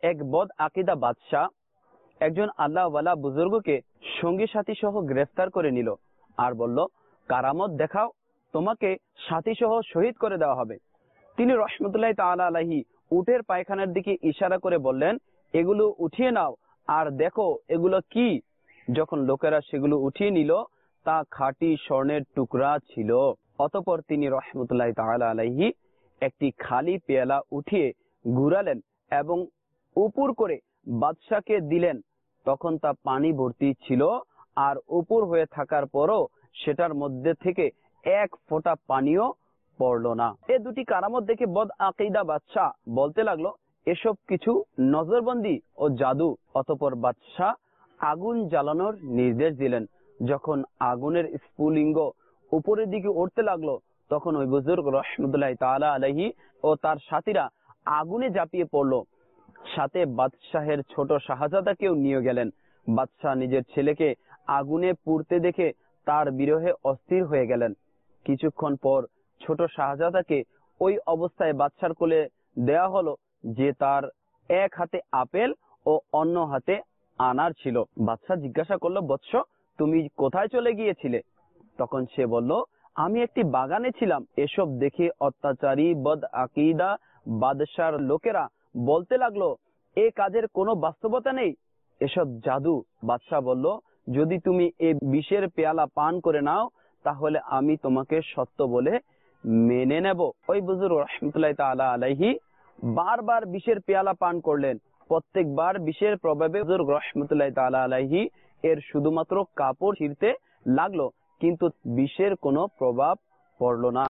এক বদ আকিদা বাদশাহ একজন আল্লাহওয়ালা বুজুর্গকে সঙ্গী সাথী সহ গ্রেফতার করে নিল আর বলল, কারামত দেখাও, তোমাকে সাথী সহ শহীদ করে দেওয়া হবে। তিনি রহমতুল্লাহ তাআলা আলাইহি উটের পায়খানার দিকে ইশারা করে বললেন, এগুলো উঠিয়ে নাও আর দেখো এগুলো কি। যখন লোকেরা সেগুলো উঠিয়ে নিল তা খাঁটি স্বর্ণের টুকরা ছিল। অতঃপর তিনি রহমতুল্লাহ তাআলা আলাইহি একটি খালি পেয়ালা উঠিয়ে ঘুরালেন এবং উপর করে বাদশাকে দিলেন। তখন তা পানি ভর্তি ছিল আর উপর হয়ে থাকার পরও সেটার মধ্যে থেকে এক ফোঁটা পানিও পড়ল না। এ দুটি কারামত দেখে বদ আকিদা বাদশাহ বলতে লাগলো, এসব কিছু নজরবন্দি ও জাদু। অতঃপর বাদশাহ আগুন জ্বালানোর নির্দেশ দিলেন। যখন আগুনের স্ফুলিঙ্গ উপরের দিকে উঠতে লাগলো তখন ওই বুজুর্গ রহমতুল্লাহ তাআলা আলাইহি ও তার সাথীরা আগুনে ঝাঁপিয়ে পড়লো। সাথে বাদশাহের ছোট শাহজাদাকেও নিয়ে গেলেন। বাদশাহ নিজের ছেলেকে আগুনে পুড়তে দেখে তার বিরহে অস্থির হয়ে গেলেন। কিছুক্ষণ পর ছোট শাহজাদাকে ওই অবস্থায় বাদশার কোলে দেয়া হলো যে তার এক হাতে আপেল ও অন্য হাতে আনার ছিল। বাদশাহ জিজ্ঞাসা করলো, বৎস, তুমি কোথায় চলে গিয়েছিলে? তখন সে বলল, আমি একটি বাগানে ছিলাম। এসব দেখে অত্যাচারী বদ আকিদা বাদশার লোকেরা বলতে লাগলো, এ কাজের কোনো বাস্তবতা নেই, এসব জাদু। বাদশাহ বলল, যদি তুমি এই বিষের পেয়ালা পান করে নাও তাহলে আমি তোমাকে সত্য বলে মেনে নেব। ওই বুজুর্গ রহমতুল্লাহ তাআলা আলাইহি বারবার বিষের পেয়ালা পান করলেন। প্রত্যেকবার বিষের প্রভাবে বুজুর্গ রহমতুল্লাহ তাআলা আলাইহি এর শুধুমাত্র কাপড় ছিঁড়তে লাগলো, কিন্তু বিষের কোনো প্রভাব পড়ল না।